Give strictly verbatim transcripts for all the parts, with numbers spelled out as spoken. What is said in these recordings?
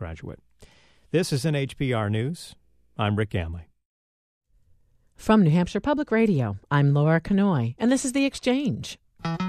undergraduate. This is N H P R News. I'm Rick Gamley. From New Hampshire Public Radio, I'm Laura Kanoy, and this is The Exchange.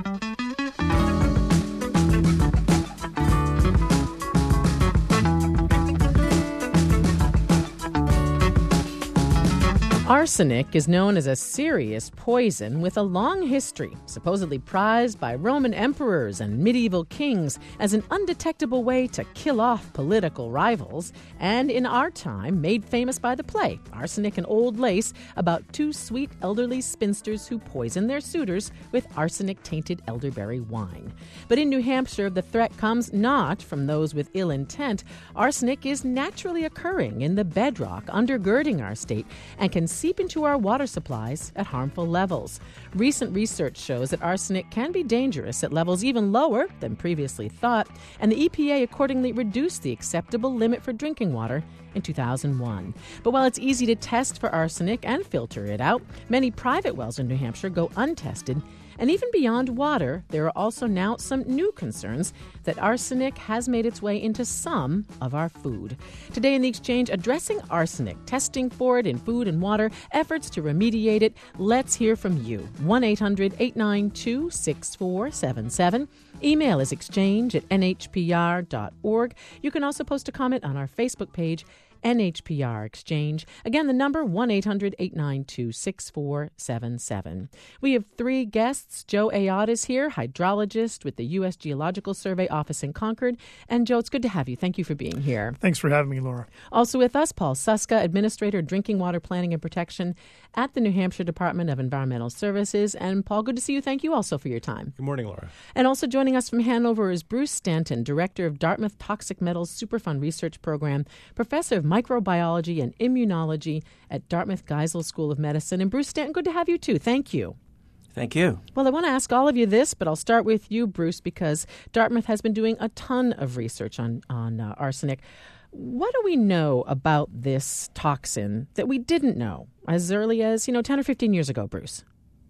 Arsenic is known as a serious poison with a long history, supposedly prized by Roman emperors and medieval kings as an undetectable way to kill off political rivals, and in our time made famous by the play Arsenic and Old Lace, about two sweet elderly spinsters who poison their suitors with arsenic-tainted elderberry wine. But in New Hampshire, the threat comes not from those with ill intent. Arsenic is naturally occurring in the bedrock undergirding our state and can seep into our water supplies at harmful levels. Recent research shows that arsenic can be dangerous at levels even lower than previously thought, and the E P A accordingly reduced the acceptable limit for drinking water in two thousand one. But while it's easy to test for arsenic and filter it out, many private wells in New Hampshire go untested. And even beyond water, there are also now some new concerns that arsenic has made its way into some of our food. Today in The Exchange, addressing arsenic, testing for it in food and water, efforts to remediate it. Let's hear from you. one eight hundred eight nine two six four seven seven. Email is exchange at n h p r dot org. You can also post a comment on our Facebook page, N H P R Exchange. Again, the number one eight hundred eight nine two six four seven seven. We have three guests. Joe Ayotte is here, hydrologist with the U S Geological Survey office in Concord. And Joe, it's good to have you. Thank you for being here. Thanks for having me, Laura. Also with us, Paul Suska, Administrator, Drinking Water Planning and Protection at the New Hampshire Department of Environmental Services. And Paul, good to see you. Thank you also for your time. Good morning, Laura. And also joining us from Hanover is Bruce Stanton, Director of Dartmouth Toxic Metals Superfund Research Program, Professor of Microbiology and Immunology at Dartmouth Geisel School of Medicine. And Bruce Stanton, good to have you too. Thank you. Thank you. Well, I want to ask all of you this, but I'll start with you, Bruce, because Dartmouth has been doing a ton of research on, on uh, arsenic. What do we know about this toxin that we didn't know as early as, you know, ten or fifteen years ago, Bruce?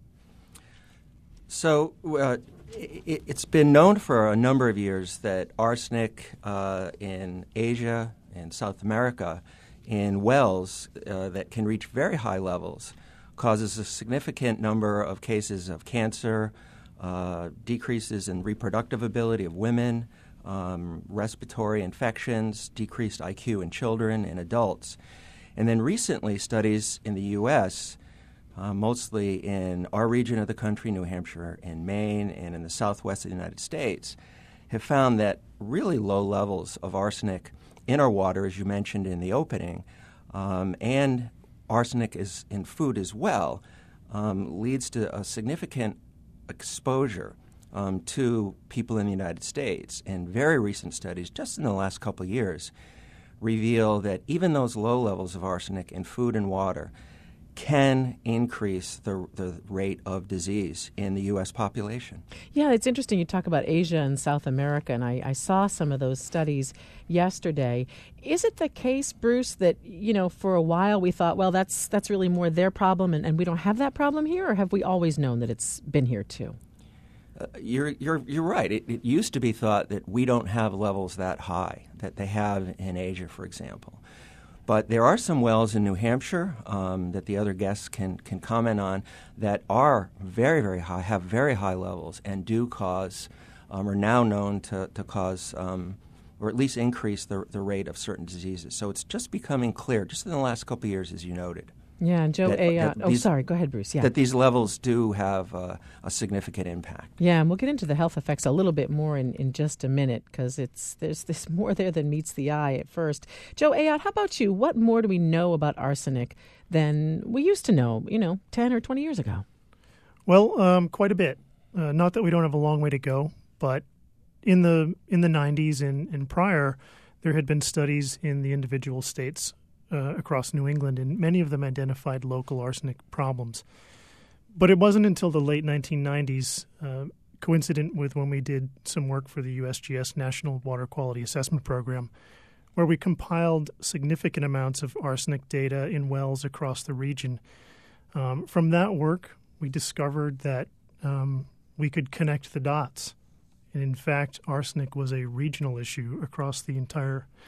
So uh, it, it's been known for a number of years that arsenic uh, in Asia and South America in wells uh, that can reach very high levels causes a significant number of cases of cancer, uh, decreases in reproductive ability of women, um, respiratory infections, decreased I Q in children and adults. And then recently, studies in the U S, uh, mostly in our region of the country, New Hampshire and Maine, and in the southwest of the United States, have found that really low levels of arsenic in our water, as you mentioned in the opening, um, and arsenic is in food as well, um, leads to a significant exposure um, to people in the United States. And very recent studies, just in the last couple of years, reveal that even those low levels of arsenic in food and water can increase the the rate of disease in the U S population. Yeah, it's interesting you talk about Asia and South America, and I, I saw some of those studies yesterday. Is it the case, Bruce, that, you know, for a while we thought, well, that's that's really more their problem and, and we don't have that problem here, or have we always known that it's been here too? Uh, you're you're you're right. It, it used to be thought that we don't have levels that high that they have in Asia, for example. But there are some wells in New Hampshire um, that the other guests can, can comment on that are very, very high, have very high levels, and do cause, um, are now known to, to cause, um, or at least increase the, the rate of certain diseases. So it's just becoming clear, just in the last couple of years, as you noted. Yeah, and Joe that, Ayotte. that Oh, these, sorry. Go ahead, Bruce. Yeah. That these levels do have uh, a significant impact. Yeah, and we'll get into the health effects a little bit more in, in just a minute, because it's there's this more there than meets the eye at first. Joe Ayotte, how about you? What more do we know about arsenic than we used to know, you know, ten or twenty years ago? Well, um, quite a bit. Uh, not that we don't have a long way to go, but in the in the nineties and, and prior, there had been studies in the individual states Uh, across New England, and many of them identified local arsenic problems. But it wasn't until the late nineteen nineties, uh, coincident with when we did some work for the U S G S National Water Quality Assessment Program, where we compiled significant amounts of arsenic data in wells across the region. Um, from that work, we discovered that um, we could connect the dots. And in fact, arsenic was a regional issue across the entire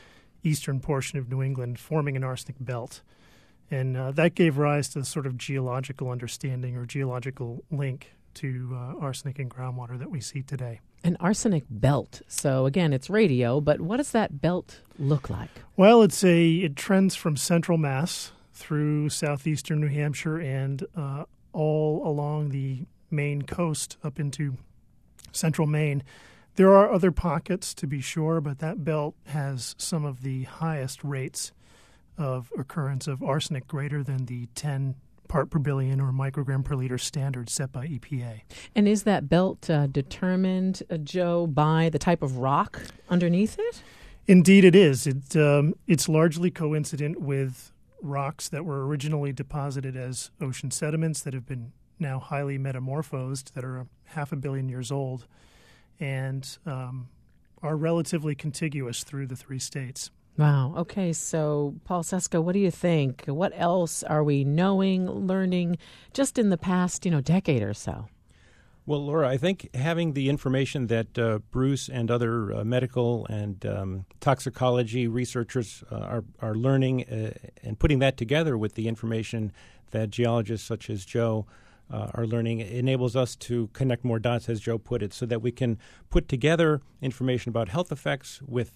eastern portion of New England, forming an arsenic belt. And uh, that gave rise to the sort of geological understanding or geological link to uh, arsenic in groundwater that we see today. An arsenic belt. So again, it's radio, but what does that belt look like? Well, it's a it trends from central Mass through southeastern New Hampshire and uh, all along the Maine coast up into central Maine. There are other pockets, to be sure, but that belt has some of the highest rates of occurrence of arsenic greater than the ten part per billion or microgram per liter standard set by E P A. And is that belt uh, determined, uh, Joe, by the type of rock underneath it? Indeed it is. It, um, it's largely coincident with rocks that were originally deposited as ocean sediments that have been now highly metamorphosed, that are half a billion years old, and um, are relatively contiguous through the three states. Wow. Okay. So, Paul Seska, what do you think? What else are we knowing, learning just in the past, you know, decade or so? Well, Laura, I think having the information that uh, Bruce and other uh, medical and um, toxicology researchers uh, are, are learning uh, and putting that together with the information that geologists such as Joe uh, are learning enables us to connect more dots, as Joe put it, so that we can put together information about health effects with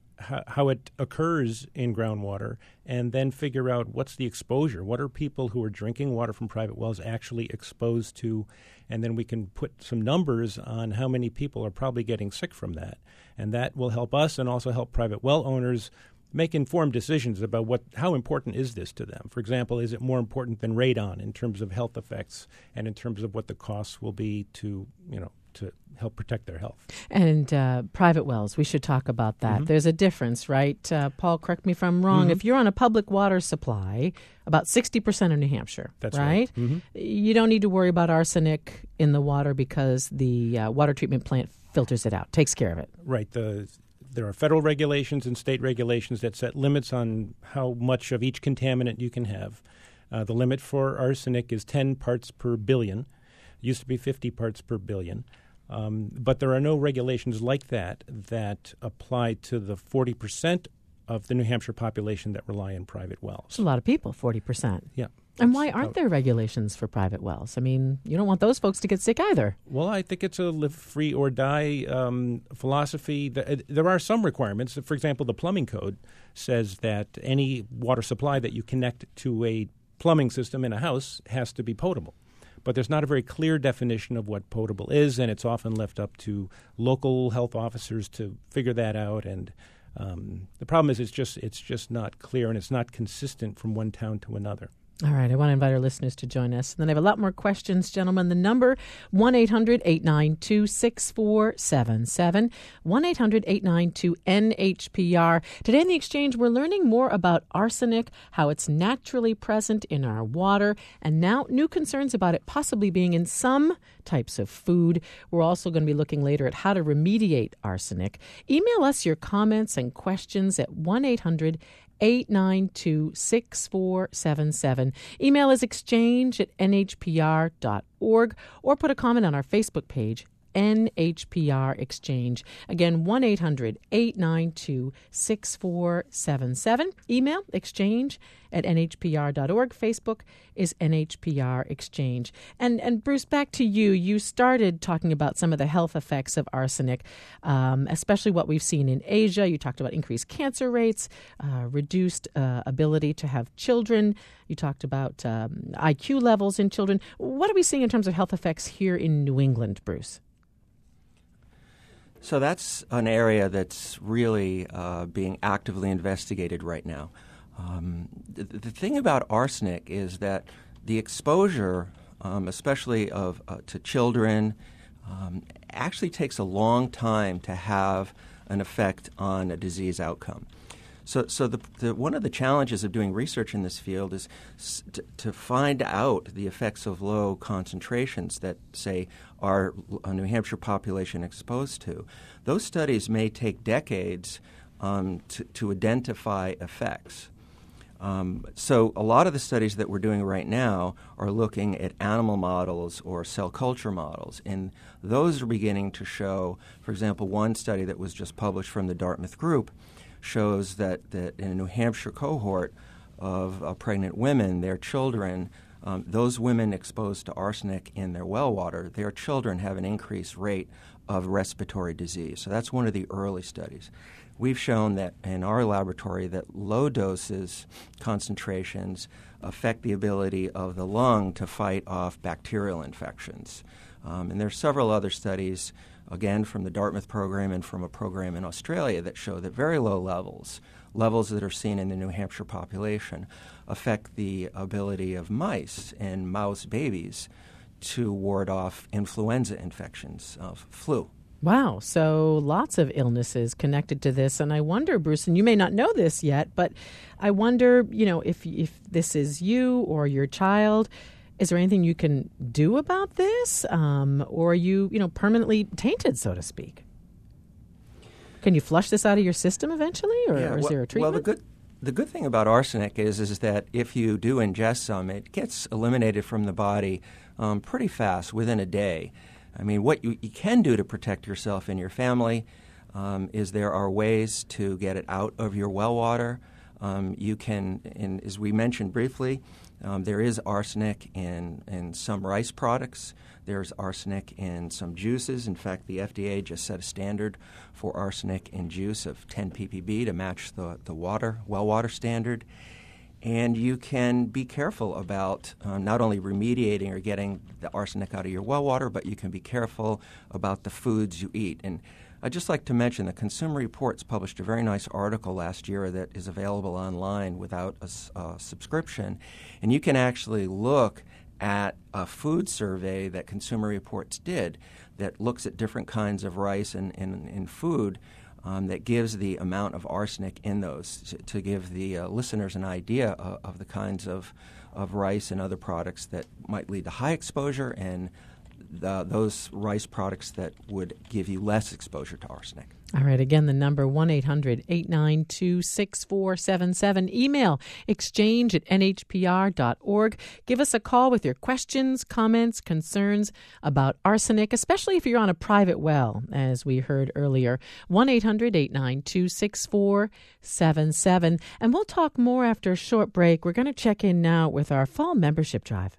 how it occurs in groundwater, and then figure out what's the exposure. What are people who are drinking water from private wells actually exposed to? And then we can put some numbers on how many people are probably getting sick from that. And that will help us and also help private well owners make informed decisions about what how important is this to them. For example, is it more important than radon in terms of health effects and in terms of what the costs will be to, you know, to help protect their health. And uh, private wells, we should talk about that. Mm-hmm. There's a difference, right? Uh, Paul, correct me if I'm wrong. Mm-hmm. If you're on a public water supply, about sixty percent of New Hampshire, That's right? right. Mm-hmm. You don't need to worry about arsenic in the water because the uh, water treatment plant filters it out, takes care of it. Right. The There are federal regulations and state regulations that set limits on how much of each contaminant you can have. Uh, the limit for arsenic is ten parts per billion. It used to be fifty parts per billion. Um, but there are no regulations like that that apply to the forty percent of the New Hampshire population that rely on private wells. It's a lot of people, forty percent. Yeah. And why aren't there regulations for private wells? I mean, you don't want those folks to get sick either. Well, I think it's a live free or die um, philosophy. There are some requirements. For example, the plumbing code says that any water supply that you connect to a plumbing system in a house has to be potable. But there's not a very clear definition of what potable is, and it's often left up to local health officers to figure that out. And um, the problem is it's just it's just not clear, and it's not consistent from one town to another. All right, I want to invite our listeners to join us. And then I have a lot more questions, gentlemen. The number, one eight hundred eight nine two six four seven seven, one eight hundred eight nine two N H P R. Today in the Exchange, we're learning more about arsenic, how it's naturally present in our water, and now new concerns about it possibly being in some types of food. We're also going to be looking later at how to remediate arsenic. Email us your comments and questions at one eight hundred eight nine two six four seven seven. Email is exchange at n h p r dot org or put a comment on our Facebook page, N H P R Exchange. Again, one eight hundred eight nine two six four seven seven. Email exchange at n h p r dot org. Facebook is N H P R Exchange. And and Bruce, back to you. You started talking about some of the health effects of arsenic, um, especially what we've seen in Asia. You talked about increased cancer rates, uh, reduced uh, ability to have children. You talked about um, I Q levels in children. What are we seeing in terms of health effects here in New England, Bruce? So that's an area that's really uh, being actively investigated right now. Um, the, the thing about arsenic is that the exposure, um, especially of uh, to children, um, actually takes a long time to have an effect on a disease outcome. So, so the, the, one of the challenges of doing research in this field is s- to, to find out the effects of low concentrations that, say, our uh, New Hampshire population exposed to. Those studies may take decades um, to, to identify effects. Um, so a lot of the studies that we're doing right now are looking at animal models or cell culture models, and those are beginning to show, for example, one study that was just published from the Dartmouth group shows that, that in a New Hampshire cohort of uh, pregnant women, their children, um, those women exposed to arsenic in their well water, their children have an increased rate of respiratory disease. So that's one of the early studies. We've shown that in our laboratory that low doses, concentrations, affect the ability of the lung to fight off bacterial infections. Um, and there are several other studies, again, from the Dartmouth program and from a program in Australia that show that very low levels, levels that are seen in the New Hampshire population, affect the ability of mice and mouse babies to ward off influenza infections of flu. Wow. So lots of illnesses connected to this. And I wonder, Bruce, and you may not know this yet, but I wonder, you know, if if this is you or your child, is there anything you can do about this? Um, or are you, you know, permanently tainted, so to speak? Can you flush this out of your system eventually, or, yeah, or is well, there a treatment? Well, the good the good thing about arsenic is is that if you do ingest some, it gets eliminated from the body um, pretty fast, within a day. I mean, what you, you can do to protect yourself and your family um, is there are ways to get it out of your well water. Um, you can, in, as we mentioned briefly, um, there is arsenic in, in some rice products. There's arsenic in some juices. In fact, the F D A just set a standard for arsenic in juice of ten p p b to match the, the water, well water standard. And you can be careful about uh, not only remediating or getting the arsenic out of your well water, but you can be careful about the foods you eat. And I'd just like to mention that Consumer Reports published a very nice article last year that is available online without a, a subscription. And you can actually look at a food survey that Consumer Reports did that looks at different kinds of rice in, in, in food. Um, that gives the amount of arsenic in those to, to give the uh, listeners an idea of, of the kinds of, of rice and other products that might lead to high exposure and the, those rice products that would give you less exposure to arsenic. All right. Again, the number one eight hundred eight nine two six four seven seven. Email exchange at n h p r dot org. Give us a call with your questions, comments, concerns about arsenic, especially if you're on a private well, as we heard earlier. one eight hundred eight nine two six four seven seven. And we'll talk more after a short break. We're going to check in now with our fall membership drive.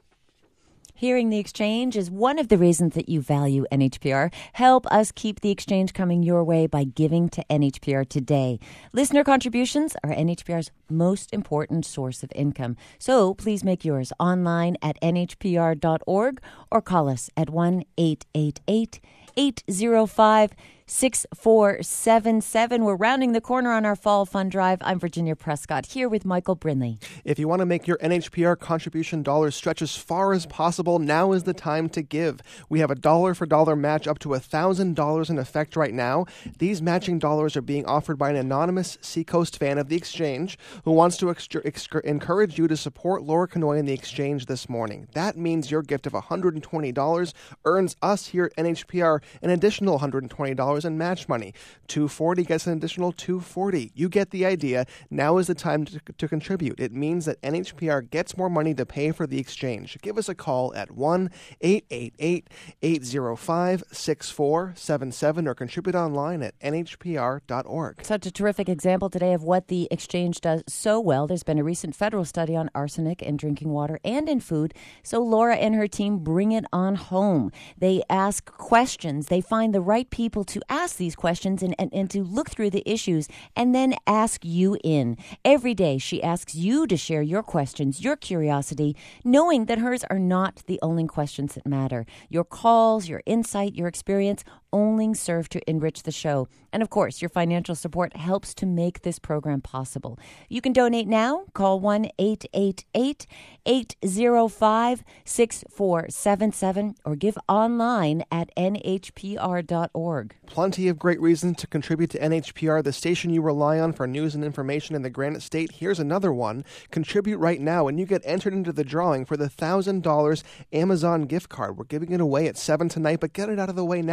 Hearing the Exchange is one of the reasons that you value N H P R. Help us keep the Exchange coming your way by giving to N H P R today. Listener contributions are N H P R's most important source of income. So please make yours online at n h p r dot org or call us at one eight eight eight eight zero five six four seven seven. We're rounding the corner on our Fall Fund Drive. I'm Virginia Prescott here with Michael Brinley. If you want to make your N H P R contribution dollars stretch as far as possible, now is the time to give. We have a dollar for dollar match up to one thousand dollars in effect right now. These matching dollars are being offered by an anonymous Seacoast fan of the Exchange who wants to ex- ex- encourage you to support Laura Kanoy and the Exchange this morning. That means your gift of one hundred twenty dollars earns us here at N H P R an additional one hundred twenty dollars in match money. two hundred forty dollars gets an additional two hundred forty dollars. You get the idea. Now is the time to, to contribute. It means that N H P R gets more money to pay for the Exchange. Give us a call at one eight eight eight eight zero five six four seven seven or contribute online at n h p r dot org. Such a terrific example today of what the Exchange does so well. There's been a recent federal study on arsenic in drinking water and in food. So Laura and her team bring it on home. They ask questions. They find the right people to ask these questions and, and, and to look through the issues and then ask you in. Every day she asks you to share your questions, your curiosity, knowing that hers are not the only questions that matter. Your calls, your insight, your experience only serve to enrich the show. And of course, your financial support helps to make this program possible. You can donate now. Call one eight eight eight eight zero five six four seven seven or give online at n h p r dot org. Plenty of great reasons to contribute to N H P R, the station you rely on for news and information in the Granite State. Here's another one. Contribute right now and you get entered into the drawing for the one thousand dollars Amazon gift card. We're giving it away at seven tonight, but get it out of the way now. It's the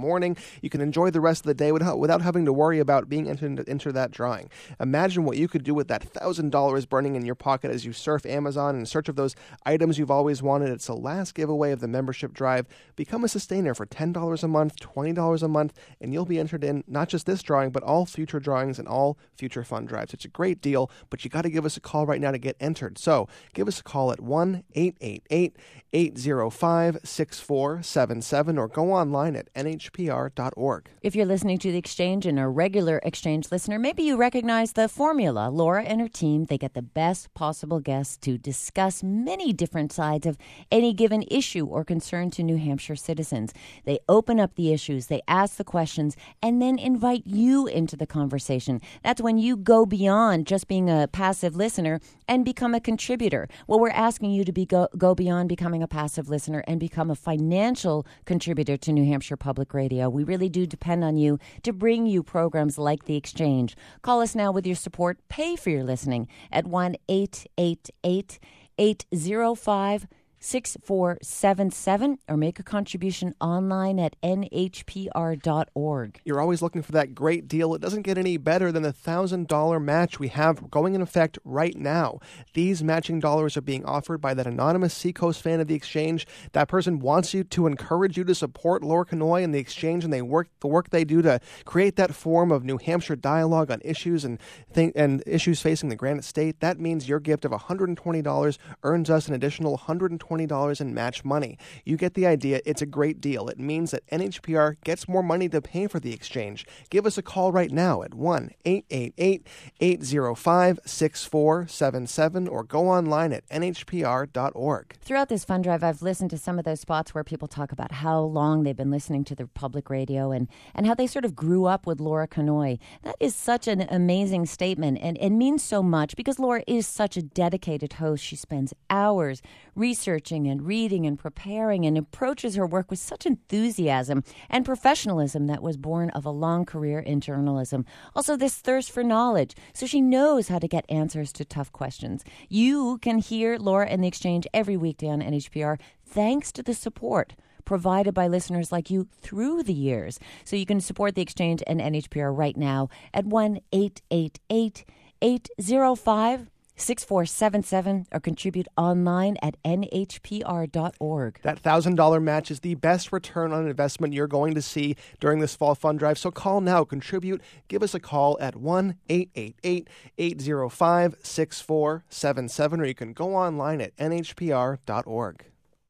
morning. You can enjoy the rest of the day without, without having to worry about being entered into, into that drawing. Imagine what you could do with that one thousand dollars burning in your pocket as you surf Amazon in search of those items you've always wanted. It's the last giveaway of the membership drive. Become a sustainer for ten dollars a month, twenty dollars a month, and you'll be entered in not just this drawing, but all future drawings and all future fund drives. It's a great deal, but you got to give us a call right now to get entered. So give us a call at one eight eight eight, eight zero five, six four seven seven or go online at N H P R dot org. If you're listening to The Exchange and a regular Exchange listener, maybe you recognize the formula. Laura and her team, they get the best possible guests to discuss many different sides of any given issue or concern to New Hampshire citizens. They open up the issues, they ask the questions, and then invite you into the conversation. That's when you go beyond just being a passive listener and become a contributor. Well, we're asking you to be go, go beyond becoming a passive listener and become a financial contributor to New Hampshire Public Radio. We really do depend on you to bring you programs like The Exchange. Call us now with your support. Pay for your listening at one eight eight eight, eight zero five, six four seven seven or make a contribution online at N H P R dot org. You're always looking for that great deal. It doesn't get any better than the one thousand dollars match we have going in effect right now. These matching dollars are being offered by that anonymous Seacoast fan of The Exchange. That person wants you to encourage you to support Laura Kanoy and The Exchange, and they work the work they do to create that form of New Hampshire dialogue on issues and th- and issues facing the Granite State. That means your gift of one hundred twenty dollars earns us an additional one hundred twenty dollars in match money. You get the idea. It's a great deal. It means that N H P R gets more money to pay for The Exchange. Give us a call right now at one eight eight eight, eight zero five, six four seven seven or go online at N H P R dot org. Throughout this fund drive, I've listened to some of those spots where people talk about how long they've been listening to the public radio and, and how they sort of grew up with Laura Kanoy. That is such an amazing statement and it means so much because Laura is such a dedicated host. She spends hours researching and reading and preparing and approaches her work with such enthusiasm and professionalism that was born of a long career in journalism. Also, this thirst for knowledge, so she knows how to get answers to tough questions. You can hear Laura and The Exchange every weekday on N H P R thanks to the support provided by listeners like you through the years. So you can support The Exchange and N H P R right now at one eight eight eight, eight zero five, six four seven seven or contribute online at N H P R dot org. That one thousand dollars match is the best return on investment you're going to see during this fall fund drive. So call now, contribute, give us a call at one eight eight eight, eight zero five, six four seven seven or you can go online at N H P R dot org.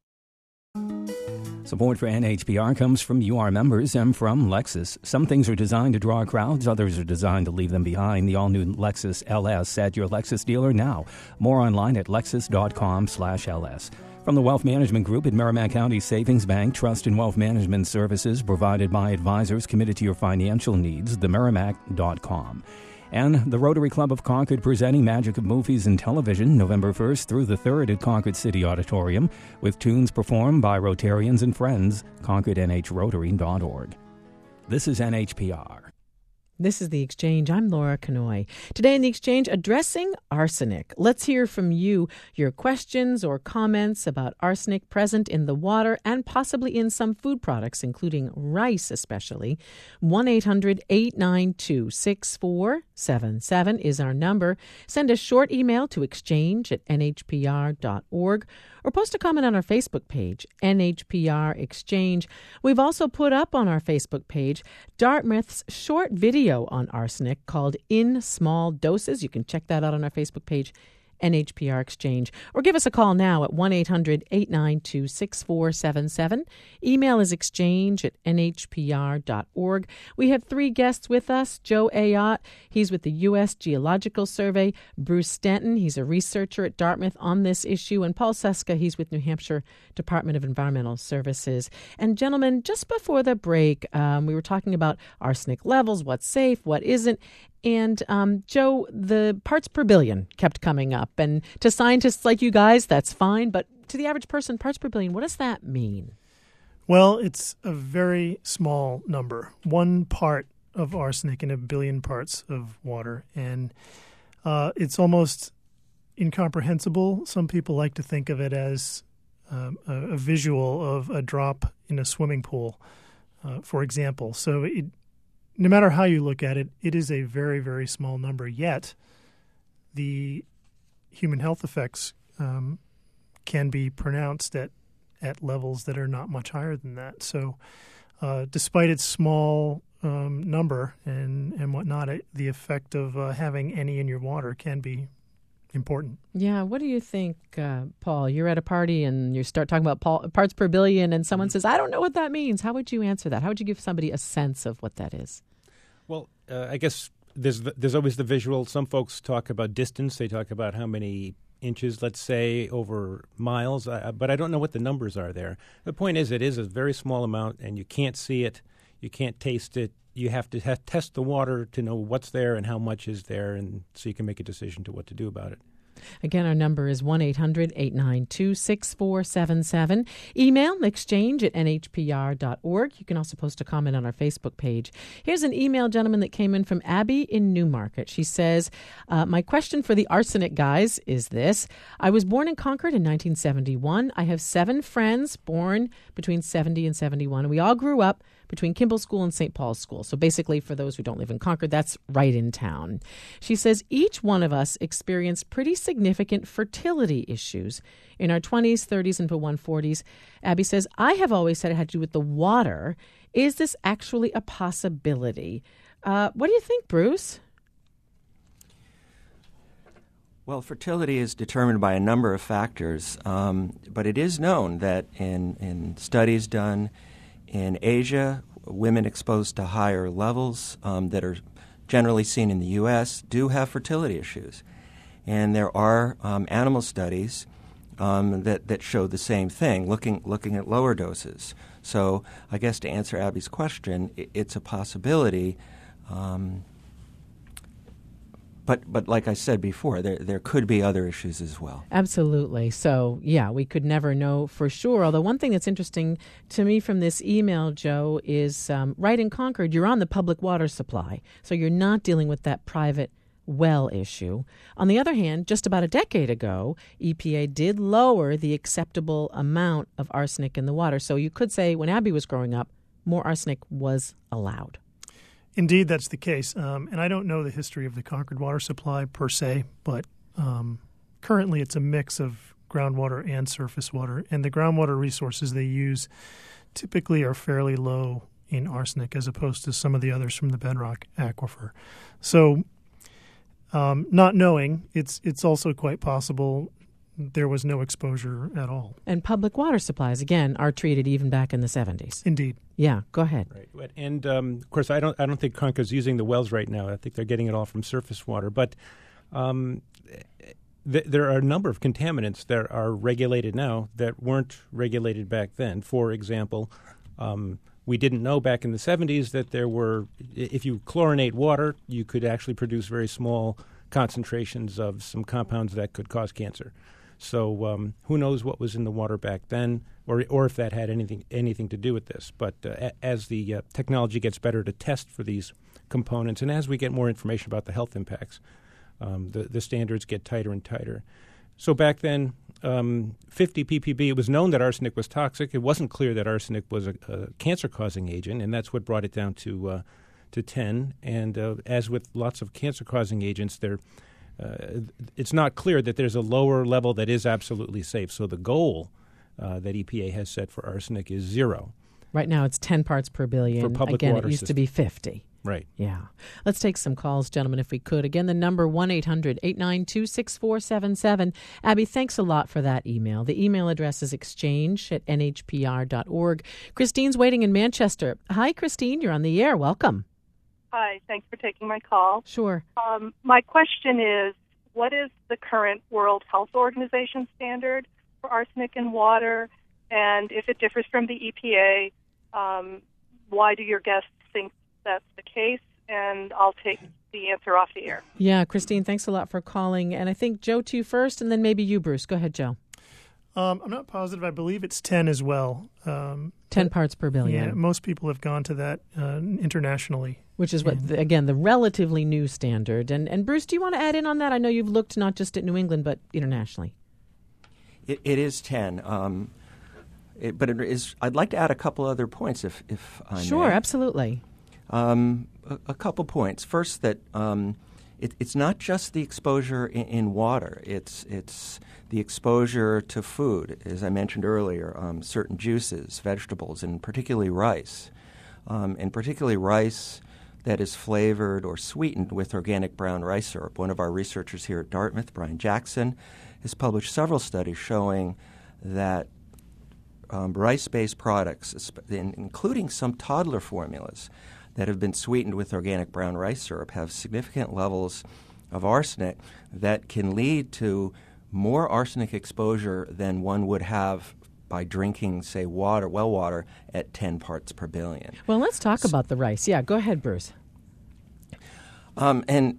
Support for N H P R comes from you, our members, and from Lexus. Some things are designed to draw crowds, others are designed to leave them behind. The all-new Lexus L S at your Lexus dealer now. More online at lexus dot com slash L S. From the Wealth Management Group at Merrimack County Savings Bank, trust and wealth management services provided by advisors committed to your financial needs, the merrimack dot com. And the Rotary Club of Concord presenting Magic of Movies and Television November first through the third at Concord City Auditorium with tunes performed by Rotarians and friends, concord N H rotary dot org. This is N H P R. This is The Exchange. I'm Laura Kanoy. Today in The Exchange, addressing arsenic. Let's hear from you, your questions or comments about arsenic present in the water and possibly in some food products, including rice especially. one eight hundred, eight nine two, six four seven seven is our number. Send a short email to exchange at N H P R dot org or post a comment on our Facebook page, N H P R Exchange. We've also put up on our Facebook page Dartmouth's short video on arsenic called In Small Doses. You can check that out on our Facebook page, N H P R Exchange. Or give us a call now at one eight hundred, eight nine two, six four seven seven. Email is exchange at N H P R dot org. We have three guests with us. Joe Ayotte, he's with the U S Geological Survey. Bruce Stanton, he's a researcher at Dartmouth on this issue. And Paul Seska, he's with New Hampshire Department of Environmental Services. And gentlemen, just before the break, um, we were talking about arsenic levels, what's safe, what isn't. And, um, Joe, the parts per billion kept coming up. And to scientists like you guys, that's fine. But to the average person, parts per billion, what does that mean? Well, it's a very small number. One part of arsenic in a billion parts of water. And uh, it's almost incomprehensible. Some people like to think of it as um, a, a visual of a drop in a swimming pool. uh, for example. So it, no matter how you look at it, it is a very, very small number. Yet the human health effects um, can be pronounced at, at levels that are not much higher than that. So uh, despite its small um, number and, and whatnot, it, the effect of uh, having any in your water can be important. Yeah. What do you think, uh, Paul? You're at a party and you start talking about pol- parts per billion and someone says, I don't know what that means. How would you answer that? How would you give somebody a sense of what that is? Well, uh, I guess there's there's always the visual. Some folks talk about distance. They talk about how many inches, let's say, over miles. Uh, but I don't know what the numbers are there. The point is it is a very small amount and you can't see it. You can't taste it. You have to ha- test the water to know what's there and how much is there, and so you can make a decision to what to do about it. Again, our number is one eight hundred eight nine two six four seven seven. Email exchange at n h p r dot org. You can also post a comment on our Facebook page. Here's an email, gentlemen, that came in from Abby in Newmarket. She says, uh, my question for the arsenic guys is this. I was born in Concord in nineteen seventy-one. I have seven friends born between seventy and seventy-one. We all grew up between Kimball School and Saint Paul's School. So basically, for those who don't live in Concord, that's right in town. She says each one of us experienced pretty significant fertility issues in our twenties, thirties, and forties. Abby says, I have always said it had to do with the water. Is this actually a possibility? Uh, what do you think, Bruce? Well, fertility is determined by a number of factors, um, but it is known that in, in studies done in Asia, women exposed to higher levels um, that are generally seen in the U S do have fertility issues. And there are um, animal studies um, that, that show the same thing, looking, looking at lower doses. So I guess to answer Abby's question, it, it's a possibility. Um, But but like I said before, there there could be other issues as well. Absolutely. So, yeah, we could never know for sure. Although one thing that's interesting to me from this email, Joe, is um, right in Concord, you're on the public water supply. So you're not dealing with that private well issue. On the other hand, just about a decade ago, E P A did lower the acceptable amount of arsenic in the water. So you could say when Abby was growing up, more arsenic was allowed. Indeed, that's the case. Um, and I don't know the history of the Concord water supply per se, but um, currently it's a mix of groundwater and surface water. And the groundwater resources they use typically are fairly low in arsenic as opposed to some of the others from the bedrock aquifer. So um, not knowing, it's it's also quite possible there was no exposure at all. And public water supplies, again, are treated even back in the seventies. Indeed. Yeah, go ahead. Right. And, um, of course, I don't I don't think Concord's using the wells right now. I think they're getting it all from surface water. But um, th- there are a number of contaminants that are regulated now that weren't regulated back then. For example, um, we didn't know back in the seventies that there were, if you chlorinate water, you could actually produce very small concentrations of some compounds that could cause cancer. So um, who knows what was in the water back then, or or if that had anything anything to do with this. But uh, a, as the uh, technology gets better to test for these components, and as we get more information about the health impacts, um, the, the standards get tighter and tighter. So back then, um, fifty p p b, it was known that arsenic was toxic. It wasn't clear that arsenic was a, a cancer-causing agent, and that's what brought it down to uh, to ten. And uh, as with lots of cancer-causing agents, there Uh, it's not clear that there's a lower level that is absolutely safe. So the goal uh, that E P A has set for arsenic is zero. Right now it's ten parts per billion. For public Again, water it used system. to be fifty. Right. Yeah. Let's take some calls, gentlemen, if we could. Again, the number one eight hundred eight nine two six four seven seven. Abby, thanks a lot for that email. The email address is exchange at n h p r dot org. Christine's waiting in Manchester. Hi, Christine. You're on the air. Welcome. Hi, thanks for taking my call. Sure. Um, my question is, what is the current World Health Organization standard for arsenic in water? And if it differs from the E P A, um, why do your guests think that's the case? And I'll take the answer off the air. Yeah, Christine, thanks a lot for calling. And I think Joe to you first, and then maybe you, Bruce. Go ahead, Joe. Um, I'm not positive. I believe it's ten as well. Um, ten parts per billion. Yeah, most people have gone to that uh, internationally. Which is what, the, again, the relatively new standard. And and Bruce, do you want to add in on that? I know you've looked not just at New England, but internationally. It, it is ten. Um, it, but it is. I'd like to add a couple other points, if if I may. Sure, absolutely. Um, a, a couple points. First, that um, it, it's not just the exposure in, in water. It's it's the exposure to food, as I mentioned earlier, um, certain juices, vegetables, and particularly rice. Um, and particularly rice that is flavored or sweetened with organic brown rice syrup. One of our researchers here at Dartmouth, Brian Jackson, has published several studies showing that um, rice-based products, including some toddler formulas that have been sweetened with organic brown rice syrup, have significant levels of arsenic that can lead to more arsenic exposure than one would have by drinking, say, water, well water, at ten parts per billion. Well, let's talk so, about the rice. Yeah, go ahead, Bruce. Um, and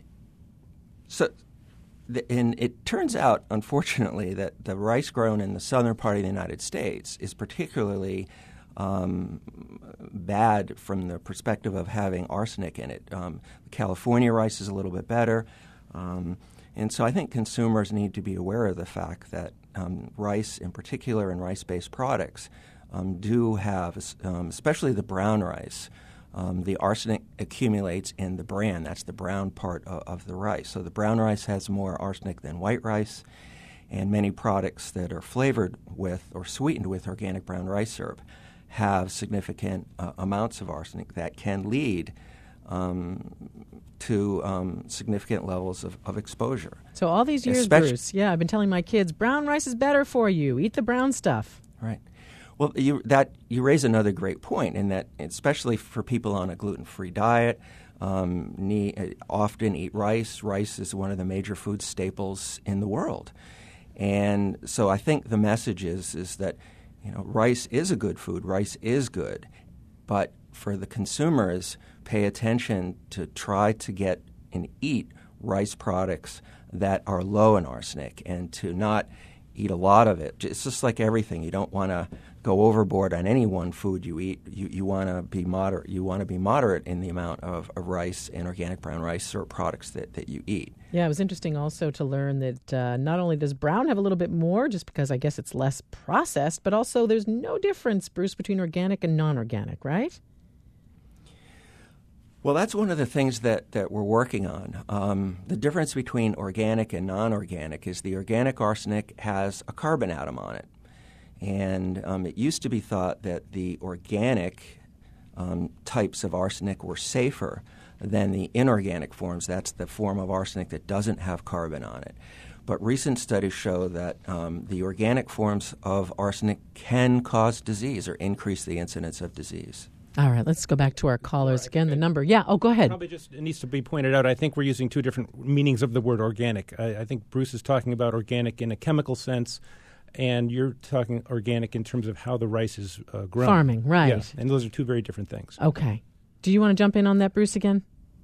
so, the, and it turns out, unfortunately, that the rice grown in the southern part of the United States is particularly um, bad from the perspective of having arsenic in it. Um, California rice is a little bit better. Um, and so I think consumers need to be aware of the fact that Um, rice in particular and rice-based products um, do have, um, especially the brown rice, um, the arsenic accumulates in the bran. That's the brown part of, of the rice. So the brown rice has more arsenic than white rice, and many products that are flavored with or sweetened with organic brown rice syrup have significant uh, amounts of arsenic that can lead um, to um, significant levels of, of exposure. So all these years, Especially, Bruce, yeah, I've been telling my kids, brown rice is better for you. Eat the brown stuff. Right. Well, you, that, you raise another great point in that, especially for people on a gluten-free diet, um, need, often eat rice. Rice is one of the major food staples in the world. And so I think the message is, is that, you know, rice is a good food. Rice is good. But for the consumers, pay attention to try to get and eat rice products that are low in arsenic and to not eat a lot of it. It's just like everything. You don't want to go overboard on any one food you eat. You you want to be moderate. You want to be moderate in the amount of, of rice and organic brown rice syrup products that, that you eat. Yeah, it was interesting also to learn that uh, not only does brown have a little bit more, just because I guess it's less processed, but also there's no difference, Bruce, between organic and non-organic, right? Well, that's one of the things that, that we're working on. Um, the difference between organic and non-organic is the organic arsenic has a carbon atom on it. And um, it used to be thought that the organic um, types of arsenic were safer than the inorganic forms. That's the form of arsenic that doesn't have carbon on it. But recent studies show that um, the organic forms of arsenic can cause disease or increase the incidence of disease. All right, let's go back to our callers again. The number, yeah. Oh, go ahead. Probably just it needs to be pointed out. I think we're using two different meanings of the word organic. I, I think Bruce is talking about organic in a chemical sense, and you're talking organic in terms of how the rice is uh, grown. Farming, right? Yes, and those are two very different things. Okay. Do you want to jump in on that, Bruce, again?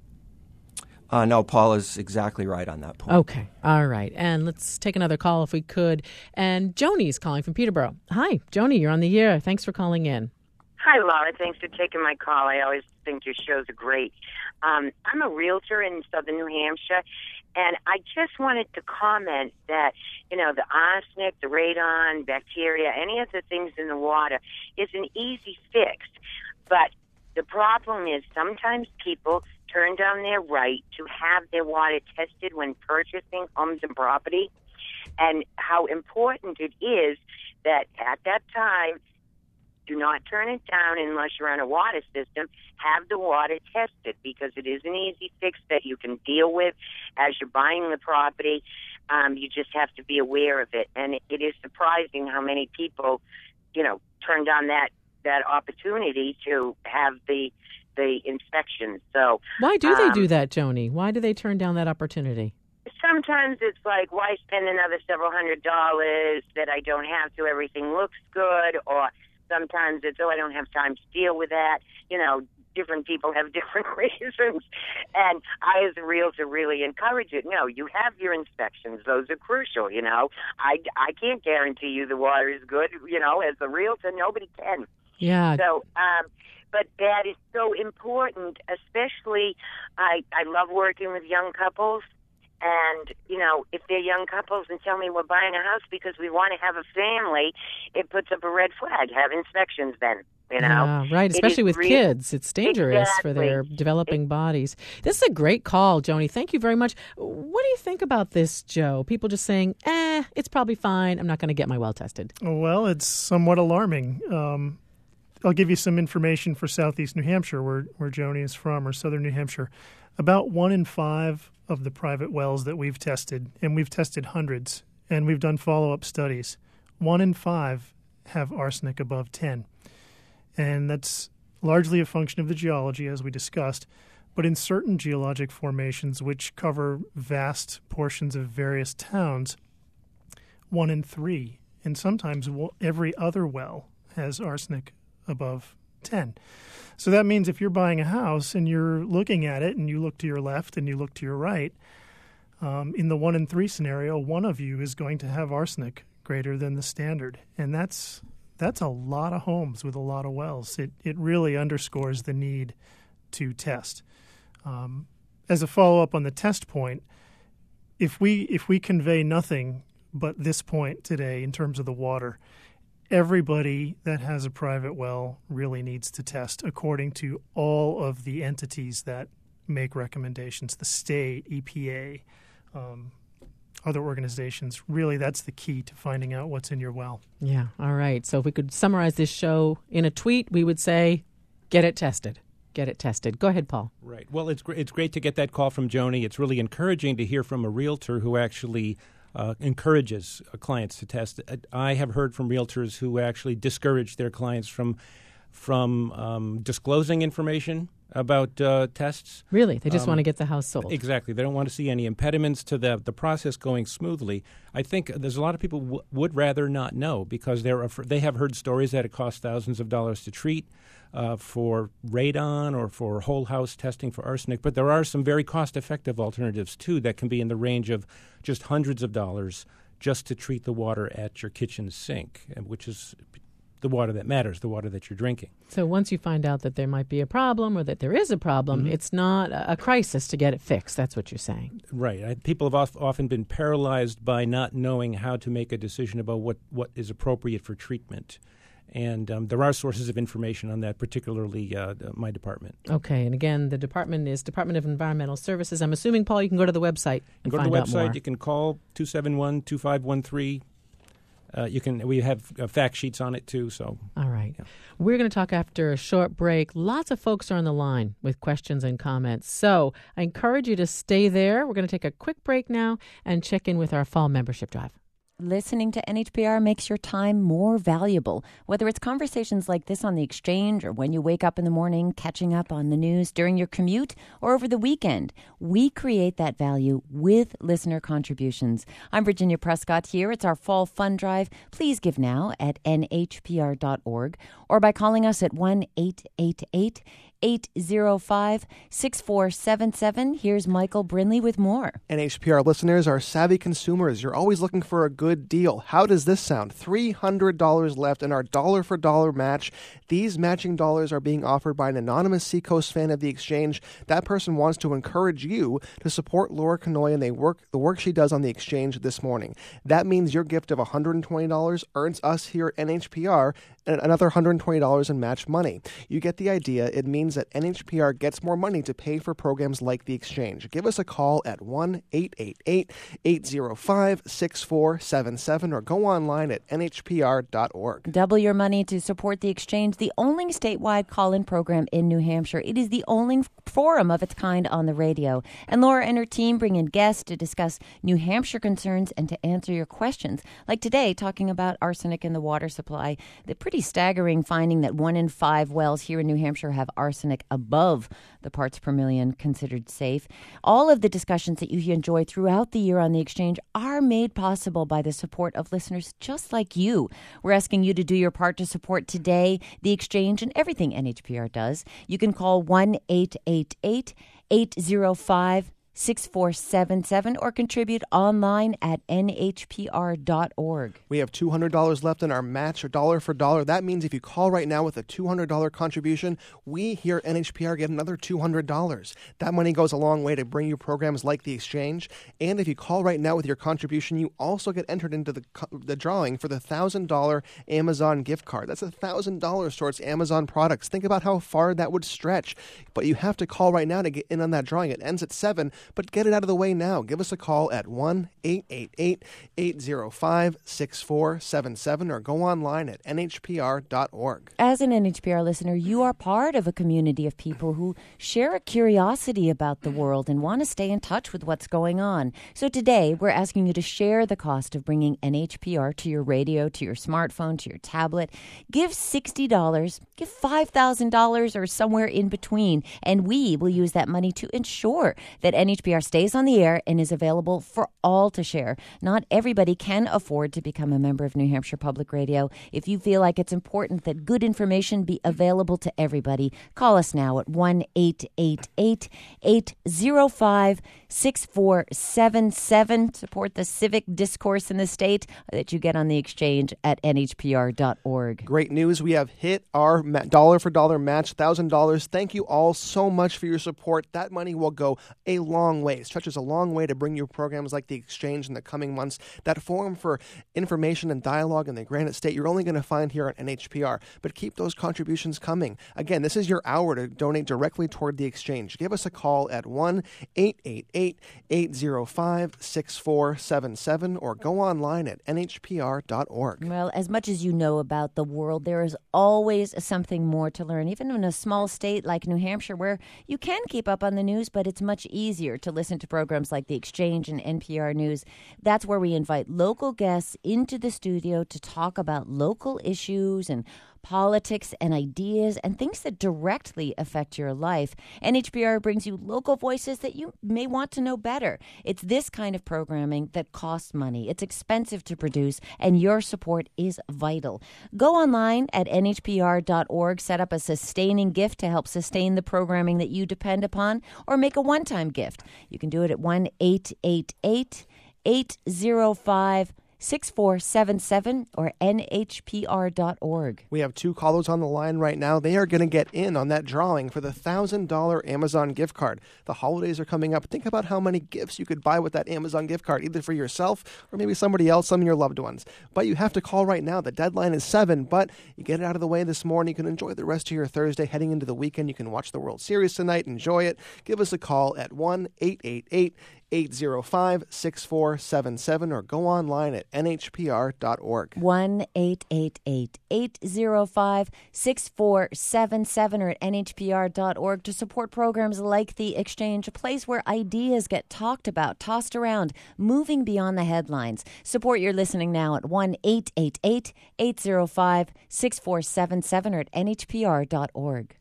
Uh, no, Paul is exactly right on that point. Okay. All right. And let's take another call if we could. And Joni's calling from Peterborough. Hi, Joni, you're on the air. Thanks for calling in. Hi, Laura. Thanks for taking my call. I always think your shows are great. Um, I'm a realtor in southern New Hampshire, and I just wanted to comment that, you know, the arsenic, the radon, bacteria, any of the things in the water is an easy fix. But the problem is sometimes people turn down their right to have their water tested when purchasing homes and property, and how important it is that at that time, do not turn it down unless you're on a water system. Have the water tested, because it is an easy fix that you can deal with as you're buying the property. Um, you just have to be aware of it. And it, it is surprising how many people, you know, turn down that, that opportunity to have the the inspections. So why do they um, do that, Joni? Why do they turn down that opportunity? Sometimes it's like, why spend another several hundred dollars that I don't have to? Everything looks good. Or sometimes it's, oh, I don't have time to deal with that. You know, different people have different reasons. And I, as a realtor, really encourage it. No, you have your inspections. Those are crucial, you know. I, I can't guarantee you the water is good. You know, as a realtor, nobody can. Yeah. So, um, but that is so important, especially I, I love working with young couples. And and, you know, if they're young couples and tell me we're buying a house because we want to have a family, it puts up a red flag. Have inspections then. You know? Yeah, right, especially with really, kids. It's dangerous exactly. for their developing it, bodies. This is a great call, Joni. Thank you very much. What do you think about this, Joe? People just saying, eh, it's probably fine. I'm not going to get my well tested. Well, it's somewhat alarming. Um, I'll give you some information for southeast New Hampshire, where, where Joni is from, or southern New Hampshire. About one in five of the private wells that we've tested, and we've tested hundreds, and we've done follow-up studies, one in five have arsenic above ten. And that's largely a function of the geology, as we discussed. But in certain geologic formations, which cover vast portions of various towns, one in three, and sometimes every other well has arsenic above ten. So that means if you're buying a house and you're looking at it and you look to your left and you look to your right, um, in the one in three scenario, one of you is going to have arsenic greater than the standard. And that's that's a lot of homes with a lot of wells. It it really underscores the need to test. Um, as a follow-up on the test point, if we if we convey nothing but this point today in terms of the water, everybody that has a private well really needs to test according to all of the entities that make recommendations, the state, E P A, um, other organizations. Really, that's the key to finding out what's in your well. Yeah, all right. So if we could summarize this show in a tweet, we would say, get it tested. Get it tested. Go ahead, Paul. Right. Well, it's, gr- it's great to get that call from Joni. It's really encouraging to hear from a realtor who actually uh, encourages uh, clients to test. I have heard from realtors who actually discourage their clients from from um, disclosing information about uh, tests. Really? They just um, want to get the house sold. Exactly. They don't want to see any impediments to the the process going smoothly. I think there's a lot of people w- would rather not know because they're af- they have heard stories that it costs thousands of dollars to treat uh, for radon or for whole house testing for arsenic. But there are some very cost-effective alternatives, too, that can be in the range of just hundreds of dollars just to treat the water at your kitchen sink, which is the water that matters, the water that you're drinking. So once you find out that there might be a problem or that there is a problem, mm-hmm. it's not a crisis to get it fixed. That's what you're saying. Right. I, people have often been paralyzed by not knowing how to make a decision about what, what is appropriate for treatment. And um, there are sources of information on that, particularly uh, my department. Okay. And again, the department is Department of Environmental Services. I'm assuming, Paul, you can go to the website and go find to the out website. more. You can call two seven one, two five one three. Uh, you can. We have uh, fact sheets on it, too. So, all right. Yeah. We're going to talk after a short break. Lots of folks are on the line with questions and comments. So I encourage you to stay there. We're going to take a quick break now and check in with our fall membership drive. Listening to N H P R makes your time more valuable. Whether it's conversations like this on the Exchange or when you wake up in the morning, catching up on the news during your commute or over the weekend, we create that value with listener contributions. I'm Virginia Prescott here. It's our fall fund drive. Please give now at N H P R dot org or by calling us at one eight eight eight, eight zero five, six four seven seven. Here's Michael Brinley with more. N H P R listeners are savvy consumers. You're always looking for a good deal. How does this sound? three hundred dollars left in our dollar-for-dollar match. These matching dollars are being offered by an anonymous Seacoast fan of the Exchange. That person wants to encourage you to support Laura Kanoy and they work, the work she does on the Exchange this morning. That means your gift of one hundred twenty dollars earns us here at N H P R another one hundred twenty dollars in match money. You get the idea. It means that N H P R gets more money to pay for programs like the Exchange. Give us a call at one eight eight eight, eight zero five, six four seven seven or go online at N H P R dot org. Double your money to support the Exchange, the only statewide call-in program in New Hampshire. It is the only forum of its kind on the radio. And Laura and her team bring in guests to discuss New Hampshire concerns and to answer your questions. Like today, talking about arsenic in the water supply. The pretty staggering finding that one in five wells here in New Hampshire have arsenic above the parts per million considered safe. All of the discussions that you enjoy throughout the year on the Exchange are made possible by the support of listeners just like you. We're asking you to do your part to support today, the Exchange, and everything N H P R does. You can call one eight eight eight, eight zero five, six four seven seven or contribute online at N H P R dot org. We have two hundred dollars left in our match, or dollar for dollar. That means if you call right now with a two hundred dollars contribution, we here at N H P R get another two hundred dollars. That money goes a long way to bring you programs like The Exchange. And if you call right now with your contribution, you also get entered into the the drawing for the one thousand dollars Amazon gift card. That's one thousand dollars towards Amazon products. Think about how far that would stretch. But you have to call right now to get in on that drawing. It ends at seven. But get it out of the way now. Give us a call at one eight eight eight, eight zero five, six four seven seven or go online at N H P R dot org. As an N H P R listener, you are part of a community of people who share a curiosity about the world and want to stay in touch with what's going on. So today, we're asking you to share the cost of bringing N H P R to your radio, to your smartphone, to your tablet. Give sixty dollars, give five thousand dollars, or somewhere in between, and we will use that money to ensure that N H P R stays on the air and is available for all to share. Not everybody can afford to become a member of New Hampshire Public Radio. If you feel like it's important that good information be available to everybody, call us now at one eight eight eight, eight zero five, six four seven seven. Support the civic discourse in the state that you get on The Exchange at N H P R dot org. Great news. We have hit our ma- dollar for dollar match, one thousand dollars. Thank you all so much for your support. That money will go a long way. It stretches a long way to bring you programs like The Exchange in the coming months. That forum for information and dialogue in the Granite State, you're only going to find here on N H P R. But keep those contributions coming. Again, this is your hour to donate directly toward The Exchange. Give us a call at one eight eight eight, eight zero five, six four seven seven or go online at N H P R dot org. Well, as much as you know about the world, there is always something more to learn, even in a small state like New Hampshire, where you can keep up on the news, but it's much easier to listen to programs like The Exchange and N P R News. That's where we invite local guests into the studio to talk about local issues and politics and ideas and things that directly affect your life. N H P R brings you local voices that you may want to know better. It's this kind of programming that costs money. It's expensive to produce, and your support is vital. Go online at N H P R dot org, set up a sustaining gift to help sustain the programming that you depend upon, or make a one-time gift. You can do it at one eight eight eight, eight zero five, six four seven seven or N H P R dot org. We have two callers on the line right now. They are going to get in on that drawing for the one thousand dollars Amazon gift card. The holidays are coming up. Think about how many gifts you could buy with that Amazon gift card, either for yourself or maybe somebody else, some of your loved ones. But you have to call right now. The deadline is seven, but you get it out of the way this morning. You can enjoy the rest of your Thursday heading into the weekend. You can watch the World Series tonight. Enjoy it. Give us a call at one eight eight eight, eight zero five, six four seven seven or go online at N H P R dot org. one eight eight eight, eight zero five, six four seven seven or at N H P R dot org to support programs like The Exchange, a place where ideas get talked about, tossed around, moving beyond the headlines. Support your listening now at one eight eight eight, eight zero five, six four seven seven or at N H P R dot org.